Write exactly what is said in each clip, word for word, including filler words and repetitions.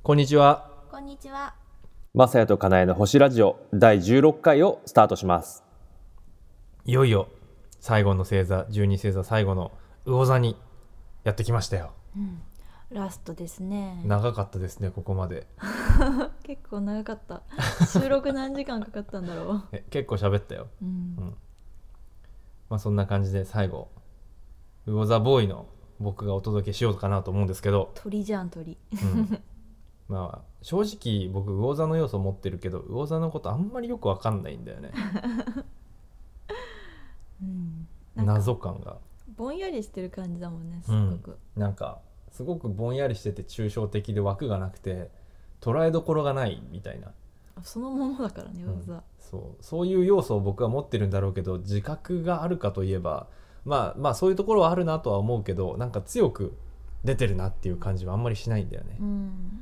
こんにちは。 こんにちは。 まさやとかなえの星ラジオだいじゅうろっかいをスタートします。 いよいよ最後の星座、じゅうに星座最後の魚座にやってきましたよ、 うん、ラストですね。 長かったですね、ここまで結構長かった。収録何時間かかったんだろうえ結構喋ったよ、 うんうんまあ、そんな感じで最後魚座ボーイの僕がお届けしようかなと思うんですけど、 鳥じゃん鳥、 うんまあ、正直僕魚座の要素持ってるけど魚座のことあんまりよく分かんないんだよねうん、なんか謎感がぼんやりしてる感じだもんね、すごく、 うん、なんかすごくぼんやりしてて抽象的で枠がなくて捉えどころがないみたいな、 そのものだからね、 うん魚座、 そうそういう要素を僕は持ってるんだろうけど、自覚があるかといえばまあまあそういうところはあるなとは思うけど、なんか強く出てるなっていう感じはあんまりしないんだよね。 うん、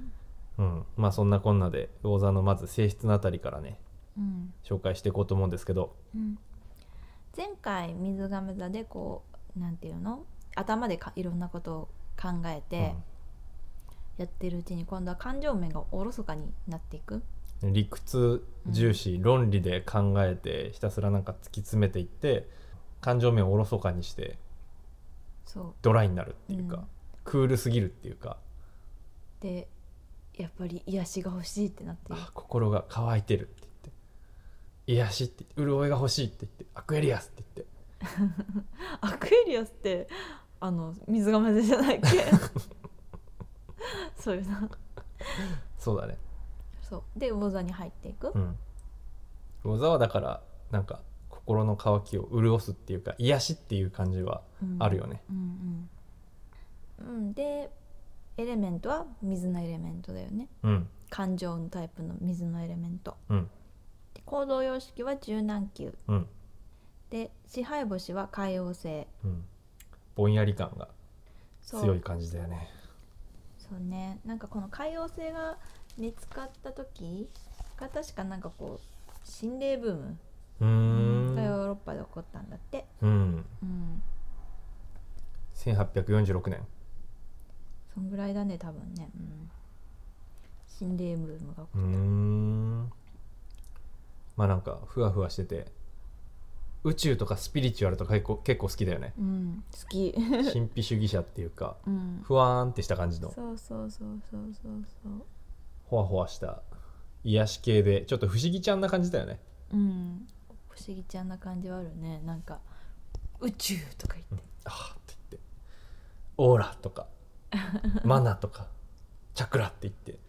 うん、まあそんなこんなで魚座のまず性質のあたりからねうん紹介していこうと思うんですけど、 うん、前回水亀座でこうなんていうの、頭でかいろんなことを考えてやってるうちに、今度は感情面がおろそかになっていく。 うん、理屈重視、論理で考えてひたすらなんか突き詰めていって感情面をおろそかにしてそうドライになるっていうか、 うんクールすぎるっていうか、 でやっぱり癒しが欲しいってなってる。 あ心が乾いてるって言って、癒しって言って、潤いが欲しいって言って、アクエリアスって言ってアクエリアスってあの水亀座じゃないっけそういうな。 そうだね。 そうで魚座に入っていく、 うん魚座はだからなんか心の渇きを潤すっていうか癒しっていう感じはあるよね。 うんうんうん、でエレメントは水のエレメントだよね。 うん感情のタイプの水のエレメントうんで、行動様式は柔軟球うんで、支配星は海王星。 うん、ぼんやり感がそう強い感じだよね。 そうね、なんかこの海王星が見つかった時が確かなんかこう心霊ブームうーんがヨーロッパで起こったんだって、 うんうん、 せんはっぴゃくよんじゅうろくねん。 そんぐらいだね多分ね、うん、心霊ブームが起こった。 うーんまあなんかふわふわしてて宇宙とかスピリチュアルとか結構結構好きだよね。 うん、好き神秘主義者っていうか、 うん、 ふわーんってした感じのそうそうそうそうそうそうほわほわした癒し系でちょっと不思議ちゃんな感じだよね。 うん、不思議ちゃんな感じはあるね。なんか宇宙とか言って、うん、 あーって言ってオーラとかマナとかチャクラって言って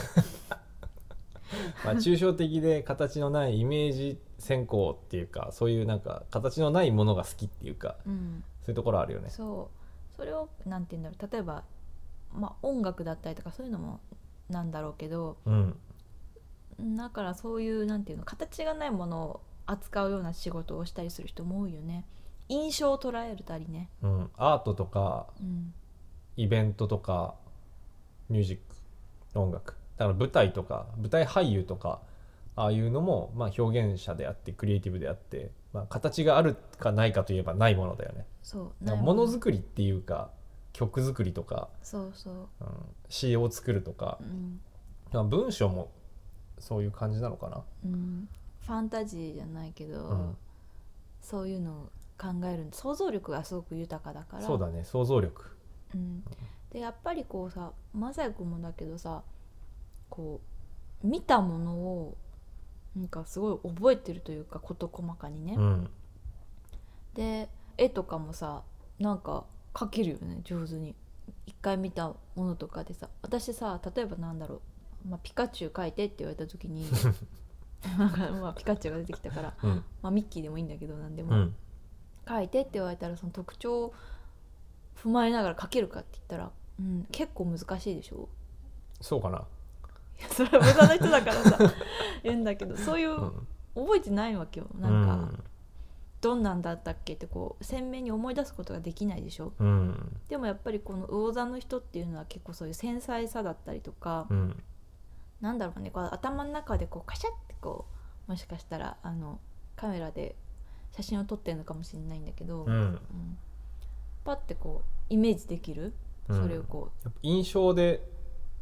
まあ抽象的で形のないイメージ先行っていうか、そういうなんか形のないものが好きっていうか、 うん、 そういうところあるよね。 そうそれをなんて言うんだろう、例えば、まあ、音楽だったりとかそういうのもなんだろうけど、 うん、 だからそういうなんていうの、形がないものを扱うような仕事をしたりする人も多いよね。印象を捉えるたりね、 うん、アートとか、 うん、 イベントとかミュージック音楽だから舞台とか舞台俳優とかああいうのもまあ表現者であってクリエイティブであって、まあ、形があるかないかといえばないものだよね。 そうだからものづくりっていうか曲作りとか、 そうそう、 うん、詩を作るとか、 うん、 まあ文章もそういう感じなのかな、 うん、ファンタジーじゃないけど、 うん、 そういうのを考える想像力がすごく豊かだから。 そうだね、想像力、 うん、でやっぱりこうさ、まさやくんもだけどさ、こう見たものをなんかすごい覚えてるというか、事細かにね、 うん、 で絵とかもさ、なんか描けるよね、上手に。一回見たものとかでさ、私さ、例えばなんだろう、まあ、ピカチュウ描いてって言われた時になんかまあピカチュウが出てきたから、 うんまあ、ミッキーでもいいんだけど何でも、 うん、 描いてって言われたらその特徴を踏まえながら描けるかって言ったら、うん、結構難しいでしょ。 そうかな、 いやそれは無駄な人だからさ言うんだけど、そういう、 うん、 覚えてないわけよ。なんか、 うんどんなんだったっけってこう鮮明に思い出すことができないでしょ。 うん、 でもやっぱりこの魚座の人っていうのは結構そういう繊細さだったりとか、 うん、 なんだろうね、こう頭の中でこうカシャってこう、もしかしたらあのカメラで写真を撮ってるのかもしれないんだけど、 うん、 うん、パッてこうイメージできる、 うん、 それをこやっぱ印象で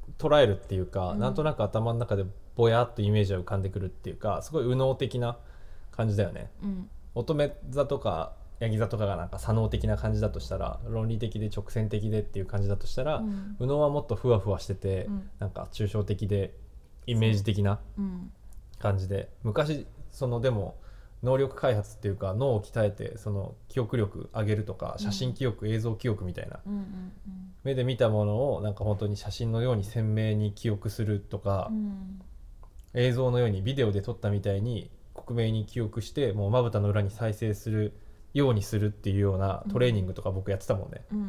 捉えるっていうか、 うん、 なんとなく頭の中でぼやっとイメージが浮かんでくるっていうか、すごい右脳的な感じだよね。 うん、 乙女座とかヤギ座とかがなんか左脳的な感じだとしたら、論理的で直線的でっていう感じだとしたら、 うん、 右脳はもっとふわふわしてて、 うん、 なんか抽象的でイメージ的なうん、 感じで、昔そのでも能力開発っていうか脳を鍛えてその記憶力上げるとか、写真記憶、映像記憶みたいな、 うん、うん、 目で見たものをなんか本当に写真のように鮮明に記憶するとか、 うん、 映像のようにビデオで撮ったみたいに克明に記憶して、もうまぶたの裏に再生するようにするっていうようなトレーニングとか僕やってたもんね、 うん、うん、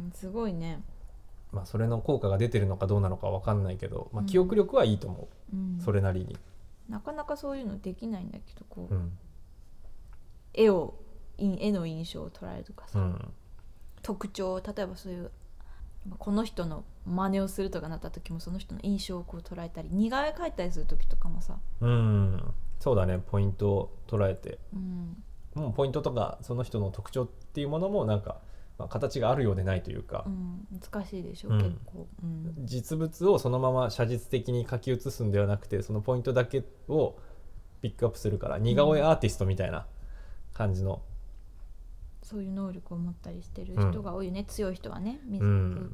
すごいね。 まあそれの効果が出てるのかどうなのか分かんないけど、まあ、 うん記憶力はいいと思う、 うん、 それなりに、 なかなかそういうのできないんだけど、こう、 うん、 絵を絵の印象を捉えるとかさ、 うん、 特徴、例えばそういうこの人の真似をするとかなった時もその人の印象をこう捉えたり、似顔絵描いたりする時とかもさ、 うん、そうだね、ポイントを捉えて、 うん、 もうポイントとかその人の特徴っていうものもなんか、まあ、形があるようでないというか、 うん、難しいでしょ、 うん結構、うん、 実物をそのまま写実的に書き写すんではなくて、そのポイントだけをピックアップするから、似顔絵アーティストみたいな感じの、 そういう能力を持ったりしてる人が多いよね、うん、強い人はね、 うん、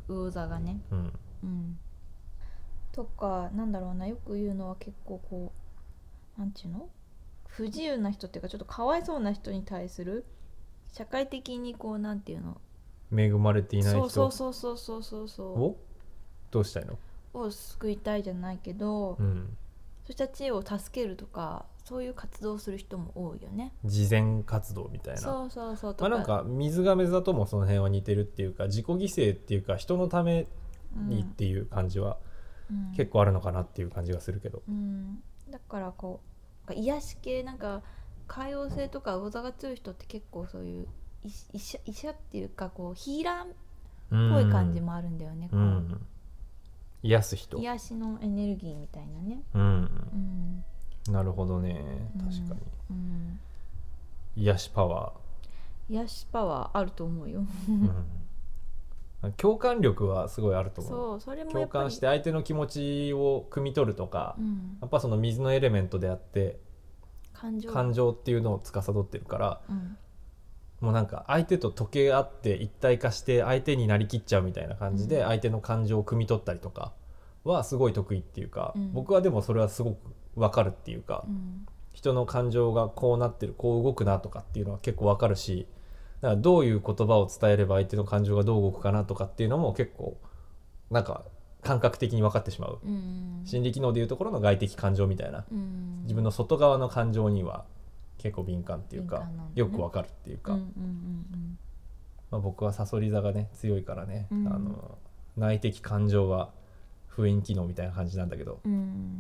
魚座がね、 うんうん、とか、なんだろうな、よく言うのは結構こう、なんていうの、不自由な人っていうかちょっとかわいそうな人に対する社会的にこう、なんていうの、 恵まれていない人そうそうそうそうそうそうをどうしたいのを救いたいじゃないけど、 うん、 そうしたちを助けるとか、そういう活動をする人も多いよね。 慈善活動みたいな。 そうそうそうとか、 まあ、なんか水亀座ともその辺は似てるっていうか、自己犠牲っていうか人のためにっていう感じは結構あるのかなっていう感じがするけど、 うんうん、だからこう癒し系、なんか海王星とか魚座が強い人って結構そういう医者、医者っていうかこうヒーラーっぽい感じもあるんだよね、 うんうん、癒す人、 癒しのエネルギーみたいなね、 うんうんうん、なるほどね、確かに、 うん、 癒しパワー、癒しパワーあると思うよ、 うん、共感力はすごいあると思う。 そう、それもや共っぱり感して相手の気持ちを汲み取るとか、うん、やっぱその水のエレメントであって感情、 感情っていうのを司ってるから、 うん、 もうなんか相手と溶け合って一体化して相手になりきっちゃうみたいな感じで相手の感情を汲み取ったりとかはすごい得意っていうか、うん、僕はでもそれはすごく分かるっていうか、うん、人の感情がこうなってる、こう動くなとかっていうのは結構分かるし、だからどういう言葉を伝えれば相手の感情がどう動くかなとかっていうのも結構なんか感覚的に分かってしまう、うん、心理機能でいうところの外的感情みたいな、うん、自分の外側の感情には結構敏感っていうか、ね、よくわかるっていうか、うんうんうんうんまあ、僕はサソリ座がね強いからね、うん、あの内的感情は封印機能みたいな感じなんだけど、うん、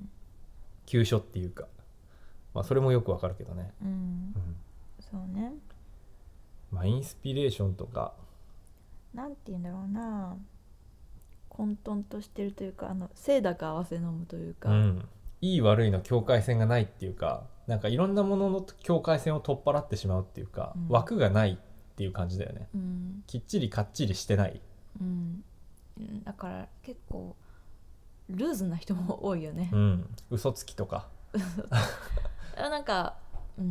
急所っていうか、まあ、それもよくわかるけどね、うんうん、 そうね、 まあ、インスピレーションとかなんて言うんだろうな、混沌としてるというか、あの清濁合わせ飲むというか、うん、 いい悪いの境界線がないっていうか、なんかいろんなものの境界線を取っ払ってしまうっていうか、うん、枠がないっていう感じだよね、うん、きっちりかっちりしてない、 うん、だから結構ルーズな人も多いよね、 うん、嘘つきとかなんか、うん、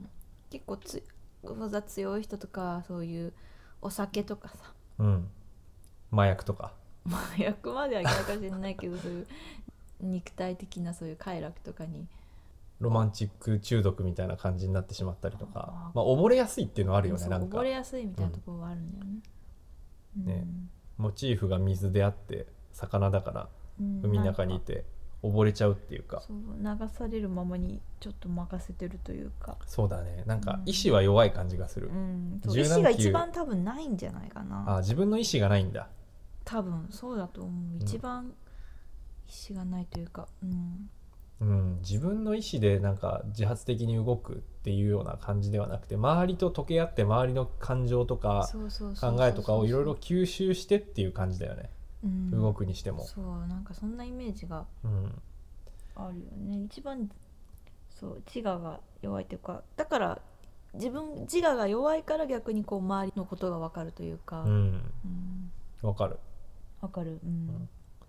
結構つ魚座強い人とか、そういうお酒とかさ、 うん、麻薬とか麻薬までは逆かもしれないけどそういう肉体的なそういう快楽とかにロマンチック中毒みたいな感じになってしまったりとか、まあ、溺れやすいっていうのはあるよね。なんか溺れやすいみたいなところはあるんだよね、 うんね、モチーフが水であって魚だから海の中にいて溺れちゃうっていうか、 そう流されるままにちょっと任せてるというか、 そうだね、なんか意志は弱い感じがする、うん、 そう意志が一番多分ないんじゃないかな。 あ、自分の意志がないんだ。 多分そうだと思う、一番意志がないというか、うんうん、自分の意思でなんか自発的に動くっていうような感じではなくて、周りと溶け合って周りの感情とか考えとかをいろいろ吸収してっていう感じだよね、うん、動くにしても。 そうなんかそんなイメージがあるよね、うん、一番そう自我が弱いというか、だから自分自我が弱いから逆にこう周りのことが分かるというか、うん、 うん、分かる分かる、うん、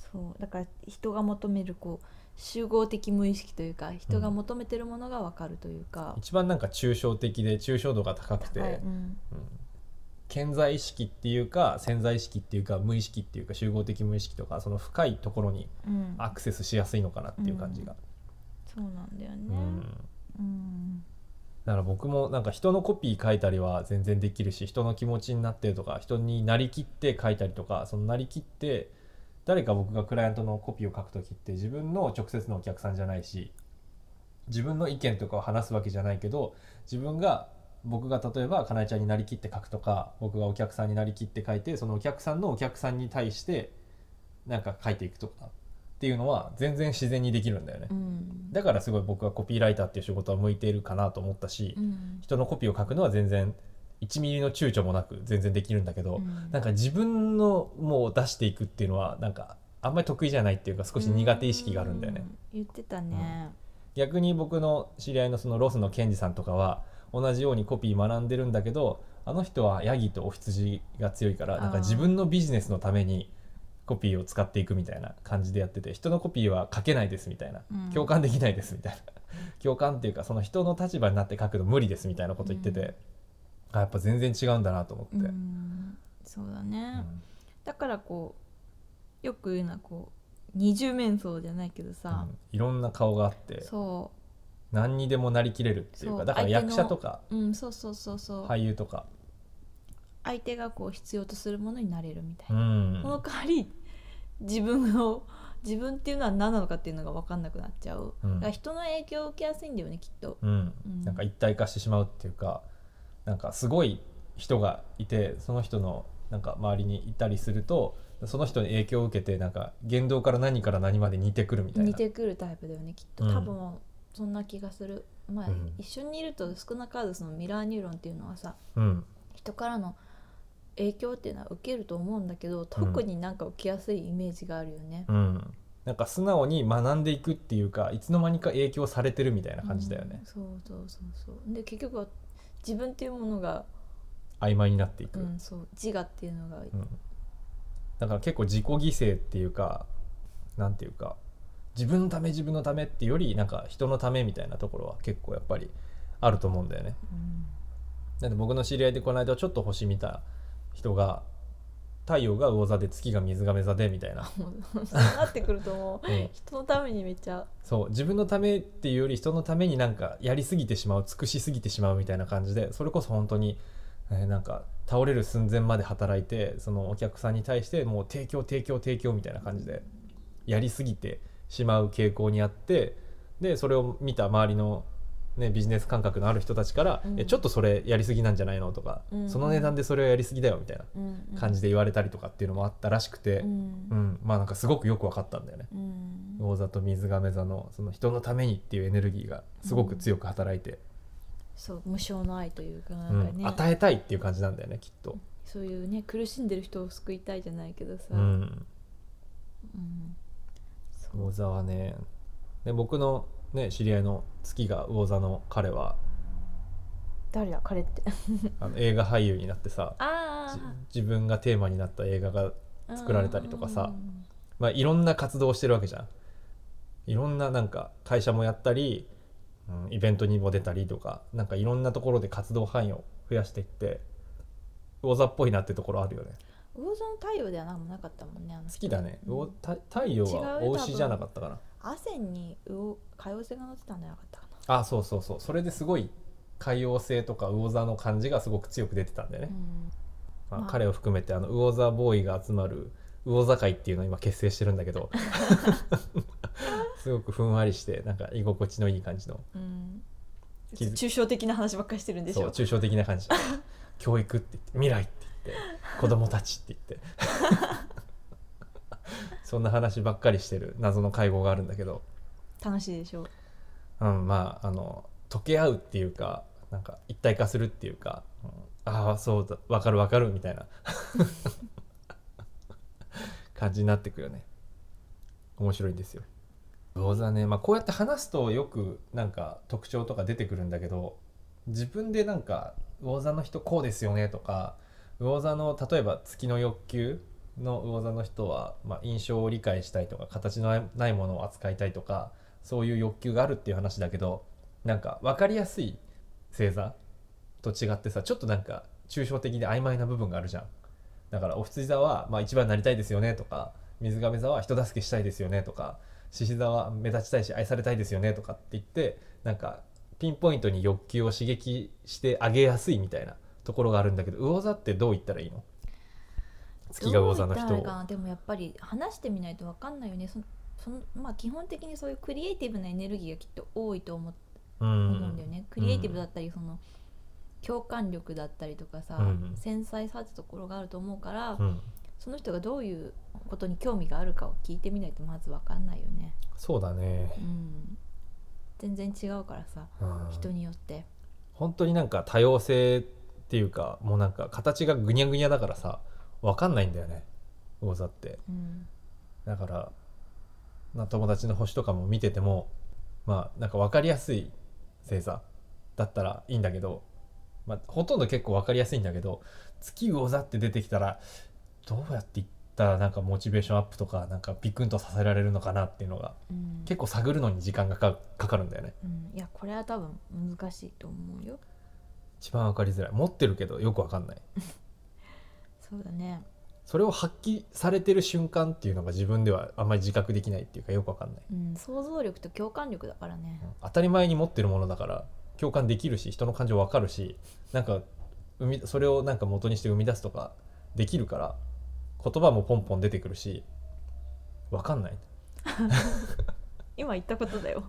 そうだから人が求めるこう集合的無意識というか人が求めてるものが分かるというか、 一番なんか抽象的で抽象度が高くて、 高い、うんうん顕在意識っていうか潜在意識っていうか無意識っていうか集合的無意識とかその深いところにうん、 アクセスしやすいのかなっていう感じが、 そうなんだよね、 うんうんだから僕もなんか人のコピー書いたりは全然できるし、人の気持ちになってるとか人になりきって書いたりとか、そのなりきって誰か僕がクライアントのコピーを書くときって自分の直接のお客さんじゃないし、自分の意見とかを話すわけじゃないけど、自分が僕が例えばかなえちゃんになりきって書くとか、僕がお客さんになりきって書いて、そのお客さんのお客さんに対してなんか書いていくとかっていうのは全然自然にできるんだよね、 うん、 だからすごい僕はコピーライターっていう仕事は向いているかなと思ったし、 うん人のコピーを書くのは全然いちミリの躊躇もなく全然できるんだけど、 うん、 なんか自分のもう出していくっていうのはなんかあんまり得意じゃないっていうか少し苦手意識があるんだよね、 うん言ってたね、 逆に僕の知り合いのそのロスのケンジさんとかは同じようにコピー学んでるんだけど、あの人はヤギとお羊が強いからなんか自分のビジネスのためにコピーを使っていくみたいな感じでやってて、人のコピーは書けないですみたいな、 うん共感できないですみたいな共感っていうかその人の立場になって書くの無理ですみたいなこと言ってて、 うんあやっぱ全然違うんだなと思って、 うんそうだね、 うんだからこうよく言うのはこう二重面相じゃないけどさ、 うんいろんな顔があってそ何にでもなりきれるっていうそうか、だから役者とかう、うん、そうそうそうそう、 俳優とか、 相手がこう必要とするものになれるみたいな、 うんこの代わり自分の自分っていうのは何なのかっていうのが分かんなくなっちゃう、 うんだから人の影響を受けやすいんだよねきっと、 うんうんなんか一体化してしまうっていうか、なんかすごい人がいてその人のなんか周りにいたりするとその人に影響を受けてなんか言動から何から何まで似てくるみたいな、 似てくるタイプだよねきっと、 うん多分そんな気がする、まあうん一緒にいると少なからずそのミラーニューロンっていうのはさうん人からの影響っていうのは受けると思うんだけど、特になんか受けやすいイメージがあるよね、 うん、なんか素直に学んでいくっていうか、いつの間にか影響されてるみたいな感じだよね、 うんそうそうそうそうで結局は自分っていうものが、 曖昧になっていく、 うん、そう自我っていうのが、 うんだから結構自己犠牲っていうか、なんていうか自分のため自分のためっていうよりなんか人のためみたいなところは結構やっぱりあると思うんだよね。だって僕の知り合いでこの間ちょっと星見た人が太陽が魚座で月が水亀座でみたいな、 うん、もうそうなってくるともううん人のためにめっちゃ、 そう自分のためっていうより人のためになんかやりすぎてしまう、尽くしすぎてしまうみたいな感じで、それこそ本当に、えーなんか倒れる寸前まで働いてそのお客さんに対してもう提供提供提供みたいな感じでやりすぎてしまう傾向にあって、でそれを見た周りの、ね、ビジネス感覚のある人たちから、 うんえちょっとそれやりすぎなんじゃないのとか、 うんその値段でそれをやりすぎだよみたいなうんうん、 感じで言われたりとかっていうのもあったらしくて、 ううんんまあなんかすごくよく分かったんだよね。 うん魚座と水亀座のその人のためにっていうエネルギーがすごく強く働いて、 そう無償の愛というかなんうんかね、 与えたいっていう感じなんだよねきっと、 そういうね苦しんでる人を救いたいじゃないけどさ、 うん、 うんそう魚座はね、で僕の、ね、知り合いの月が魚座の彼は誰だ彼ってあの映画俳優になってさあじ自分がテーマになった映画があ作られたりとかさ、まあ、いろんな活動をしてるわけじゃん。いろんななんか会社もやったり、うん、イベントにも出たりとか、なんかいろんなところで活動範囲を増やしていって魚座っぽいなってところあるよね。 魚座の太陽ではなんもなかったもんねあの人好きだね、 うん魚た太陽は違うよ大牛じゃなかったかな。 汗に魚海王星が乗ってたんじゃなかったかな、 あそうそうそう、それですごい海王星とか魚座の感じがすごく強く出てたんだよね、 うんまあまあ彼を含めてあの魚座ボーイが集まる魚座会っていうのを今結成してるんだけどすごくふんわりしてなんか居心地のいい感じの、 うん、 気づ抽象的な話ばっかりしてるんでしょそう抽象的な感じ教育って言って未来って言って子供たちって言ってそんな話ばっかりしてる謎の会合があるんだけど、 楽しいでしょうん、まああの溶け合うっていうかなんか一体化するっていうか、うん、ああそうだ分かる分かるみたいな感じになってくよね。面白いんですよ魚座ね。まあこうやって話すとよくなんか特徴とか出てくるんだけど、自分でなんか魚座の人こうですよねとか、魚座の例えば月の欲求の魚座の人は、まあ、印象を理解したいとか形のないものを扱いたいとかそういう欲求があるっていう話だけど、なんか分かりやすい星座と違ってさ、ちょっとなんか抽象的で曖昧な部分があるじゃん。だからお羊座は、まあ、一番になりたいですよねとか、水亀座は人助けしたいですよねとか、獅子座は目立ちたいし愛されたいですよねとかって言って、なんかピンポイントに欲求を刺激してあげやすいみたいなところがあるんだけど、魚座ってどう言ったらいいの？月が魚座の人を。 どう言ったらいいかな。でもやっぱり話してみないと分かんないよね。そそのまあ基本的にそういうクリエイティブなエネルギーがきっと多いと思,、 うん思うんだよね。クリエイティブだったりその共感力だったりとかさ、 うん繊細さってところがあると思うから、 うんその人がどういうことに興味があるかを聞いてみないとまず分かんないよね。 そうだね、 うん、全然違うからさ、 うん、 人によって本当になんか多様性っていうか、もうなんか形がぐにゃぐにゃだからさ分かんないんだよね魚座って。 うんだからな友達の星とかも見てても、まあなんか分かりやすい星座だったらいいんだけど、まあ、ほとんど結構分かりやすいんだけど、月魚座って出てきたらどうやっていったらなんかモチベーションアップとかなんかビクンとさせられるのかなっていうのがうん結構探るのに時間がかかかるんだよね。 うん、いやこれは多分難しいと思うよ。 一番分かりづらい。持ってるけどよく分かんない。 そうだね。 それを発揮されてる瞬間っていうのが自分ではあんまり自覚できないっていうかよく分かんない、 うん、想像力と共感力だからね。 当たり前に持ってるものだから共感できるし人の感情分かるし、なんか生みそれをなんか元にして生み出すとかできるから言葉もポンポン出てくるし分かんない。 今言ったことだよ。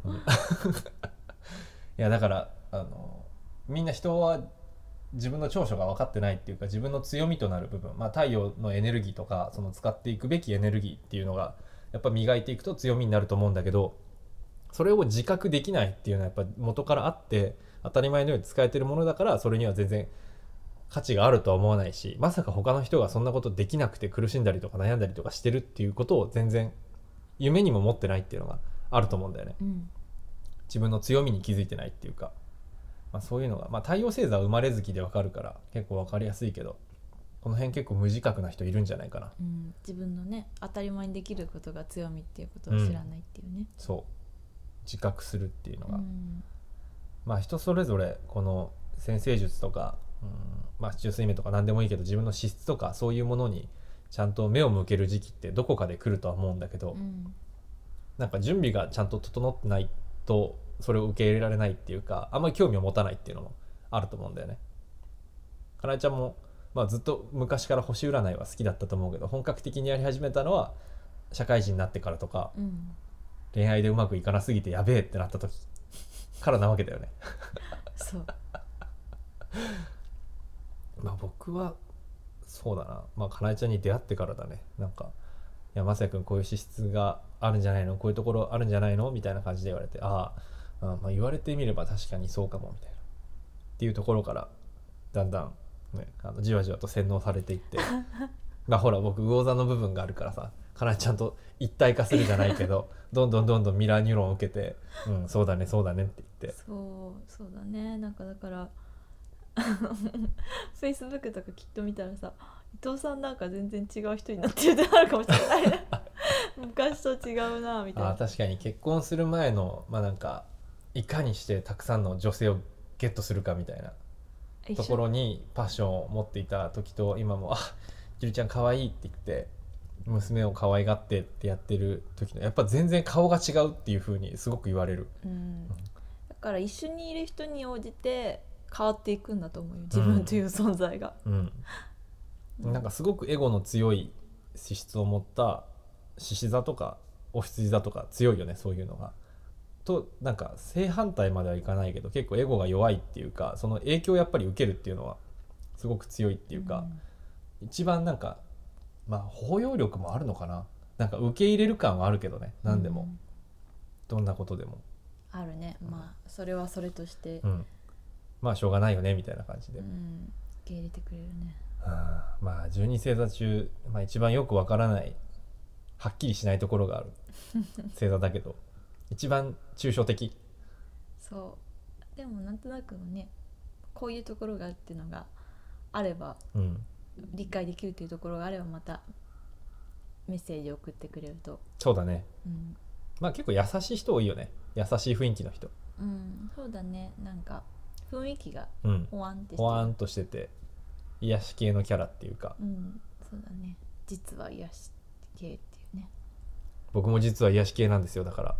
いやだからあのみんな人は自分の長所が分かってないっていうか、自分の強みとなる部分、まあ、太陽のエネルギーとかその使っていくべきエネルギーっていうのがやっぱ磨いていくと強みになると思うんだけど、それを自覚できないっていうのはやっぱ元からあって、当たり前のように使えてるものだからそれには全然価値があるとは思わないし、まさか他の人がそんなことできなくて苦しんだりとか悩んだりとかしてるっていうことを全然夢にも持ってないっていうのがあると思うんだよね。 うん自分の強みに気づいてないっていうか、まあ、そういうのが、まあ、太陽星座は生まれ月でわかるから結構わかりやすいけど、この辺結構無自覚な人いるんじゃないかな。 うん、自分のね当たり前にできることが強みっていうことを知らないっていうね。 そう自覚するっていうのが、 うんまあ人それぞれこの占星術とか、うんまあ中水面とか何でもいいけど自分の資質とかそういうものにちゃんと目を向ける時期ってどこかで来るとは思うんだけど、 うんなんか準備がちゃんと整ってないとそれを受け入れられないっていうか、あんまり興味を持たないっていうのもあると思うんだよね。かなえちゃんも、まあ、ずっと昔から星占いは好きだったと思うけど、本格的にやり始めたのは社会人になってからとか、 うん恋愛でうまくいかなすぎてやべえってなった時からなわけだよね。 そうまあ僕はそうだな、まあかなえちゃんに出会ってからだね。なんかいやまさやくんこういう資質があるんじゃないの、こういうところあるんじゃないのみたいな感じで言われて、ああ、うんまあ、言われてみれば確かにそうかもみたいなっていうところからだんだん、ね、あのじわじわと洗脳されていってまあほら僕魚座の部分があるからさ、かなえちゃんと一体化するじゃないけどどんどんどんどんミラーニューロンを受けて、うん、そうだねそうだねって言ってそうそうだね。なんかだからフェイスブックとかきっと見たらさ、伊藤さんなんか全然違う人になってるってなるかもしれないね。昔と違うなみたいな。 あ確かに結婚する前のまあなんかいかにしてたくさんの女性をゲットするかみたいなところにパッションを持っていた時と今も、あジュリちゃん可愛いって言って娘を可愛がってってやってる時のやっぱ全然顔が違うっていう風にすごく言われる。 うん、だから一緒にいる人に応じて変わっていくんだと思うよ、自分という存在が。 うん、なんかすごくエゴの強い資質を持った獅子座とかお羊座とか強いよね、そういうのが。となんか正反対まではいかないけど結構エゴが弱いっていうか、その影響をやっぱり受けるっていうのはすごく強いっていうか、うん、一番なんかまあ包容力もあるのかな、なんか受け入れる感はあるけどね、何でも、うん、どんなことでもあるね。まあそれはそれとして、 うん、まあしょうがないよねみたいな感じで、 うん、受け入れてくれるね。 はあ、まあじゅうに星座中、まあ、一番よくわからないはっきりしないところがある星座だけど一番抽象的。 そうでもなんとなくね、こういうところがっていうのがあれば、 うん、 理解できるというところがあればまたメッセージ送ってくれると、 そうだね。 うんまあ結構優しい人多いよね。優しい雰囲気の人。 うん、そうだね。なんか雰囲気がうん。 ほわんってしてる。 ほわんとしてて癒し系のキャラっていうか、 うん、そうだね。実は癒し系っていうね。 僕も実は癒し系なんですよ。だから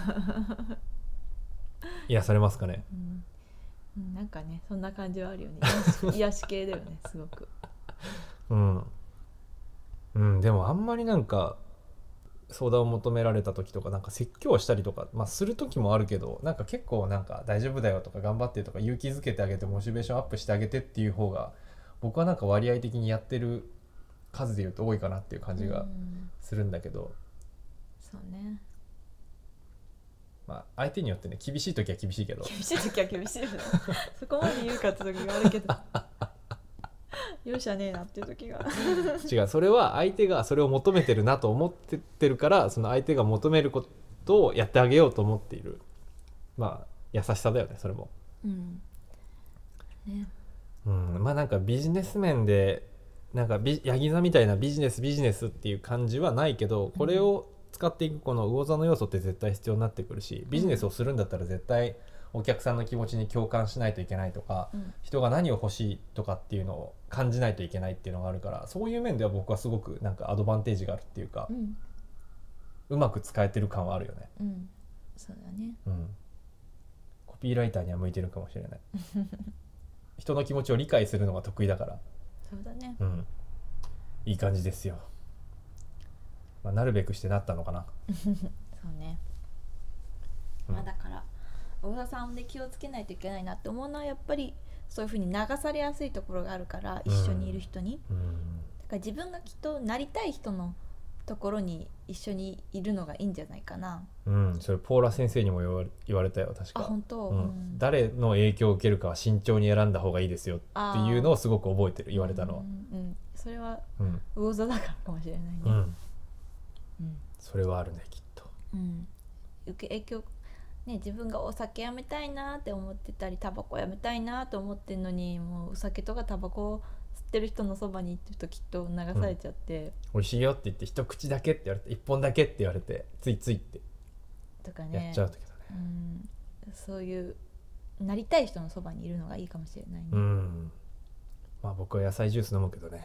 癒されますかね。 うんうん、なんかね、そんな感じはあるよね。癒し、癒し系だよね、すごく。 うんうんでもあんまりなんか相談を求められた時とかなんか説教したりとか、まあ、する時もあるけど、なんか結構なんか大丈夫だよとか頑張ってとか勇気づけてあげてモチベーションアップしてあげてっていう方が僕はなんか割合的にやってる数でいうと多いかなっていう感じがうんするんだけど、 そうね。 まあ相手によってね厳しい時は厳しいけど厳しい時は厳しいよね。そこまで言うかって時があるけど。容赦ねえなっていう時が。 違う、それは相手がそれを求めてるなと思ってってるから、その相手が求めることをやってあげようと思っている、まあ優しさだよねそれも。 うんね、 うんまあなんかビジネス面でなんかビヤギ座みたいなビジネスビジネスっていう感じはないけど、これを使っていくこの魚座の要素って絶対必要になってくるし、ビジネスをするんだったら絶対お客さんの気持ちに共感しないといけないとか、 うん人が何を欲しいとかっていうのを感じないといけないっていうのがあるから、そういう面では僕はすごくなんかアドバンテージがあるっていうか、 うんうまく使えてる感はあるよね。 うんそうだね。 うんコピーライターには向いてるかもしれない人の気持ちを理解するのが得意だから、 そうだね。 うんいい感じですよ。まあ、なるべくしてなったのかな。 そうね。 うんまあだから大田さんで気をつけないといけないなって思うのはやっぱりそういう風に流されやすいところがあるから、一緒にいる人に、 うんだから自分がきっとなりたい人のところに一緒にいるのがいいんじゃないかな。 うんそれポーラ先生にも言われ、言われたよ確か。 あ本当、 うんうん誰の影響を受けるかは慎重に選んだ方がいいですよっていうのをすごく覚えてる、言われたのは。 うんうん、それはうん魚座だからかもしれないね。 うんうんそれはあるねきっと。 うん受け影響ね、自分がお酒やめたいなって思ってたりタバコやめたいなと思ってるのに、もうお酒とかタバコを吸ってる人のそばに行ってるときっと流されちゃって、 美味しいよって言って一口だけって言われて一本だけって言われてついついってとかねやっちゃうけどね。 うん、そういうなりたい人のそばにいるのがいいかもしれないね。 うんまあ僕は野菜ジュース飲むけどね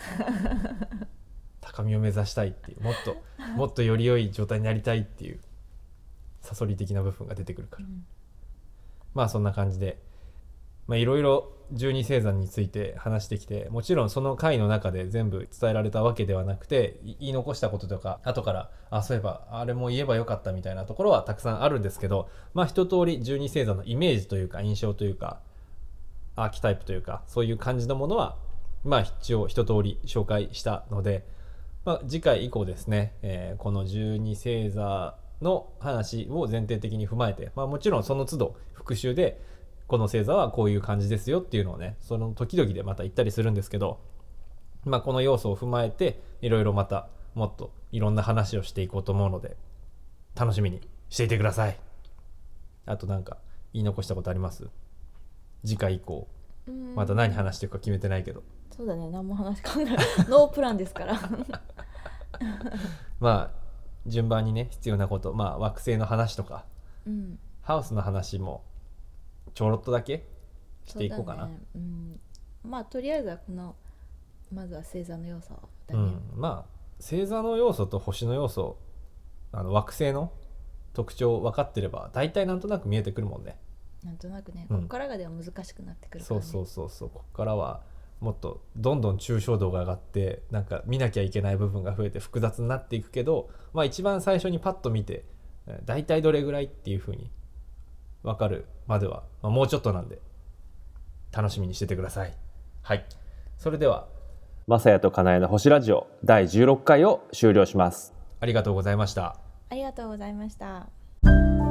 高みを目指したいっていう、もっともっとより良い状態になりたいっていうサソリ的な部分が出てくるから、 うんまあそんな感じでまあいろいろ十二星座について話してきて、もちろんその回の中で全部伝えられたわけではなくて、い言い残したこととか後からあそういえばあれも言えばよかったみたいなところはたくさんあるんですけど、まあ一通り十二星座のイメージというか印象というかアーキタイプというかそういう感じのものはまあ一応一通り紹介したので、まあ、次回以降ですね、えーこの十二星座の話を前提的に踏まえて、まあ、もちろんその都度復習でこの星座はこういう感じですよっていうのをね、その時々でまた言ったりするんですけど、まあ、この要素を踏まえていろいろまたもっといろんな話をしていこうと思うので楽しみにしていてください。あとなんか言い残したことあります？次回以降うんまた何話していくか決めてないけど、 そうだね、何も話考えノープランですからまあ順番にね必要なこと、まあ惑星の話とかうんハウスの話もちょろっとだけしていこうかな。 そうだね、うん、まあとりあえずはこのまずは星座の要素だね、 うん、まあ星座の要素と星の要素、あの惑星の特徴分かってれば大体なんとなく見えてくるもんね。 なんとなくね、 うんここからがでは難しくなってくるからね。 そうそうそうそう、ここからはもっとどんどん抽象度が上がってなんか見なきゃいけない部分が増えて複雑になっていくけど、まあ一番最初にパッと見てえー大体どれぐらいっていう風に分かるまでは、まあ、もうちょっとなんで楽しみにしててください。はい、それではまさやとかなえの星ラジオだいじゅうろっかいを終了します。 ありがとうございました。 ありがとうございました。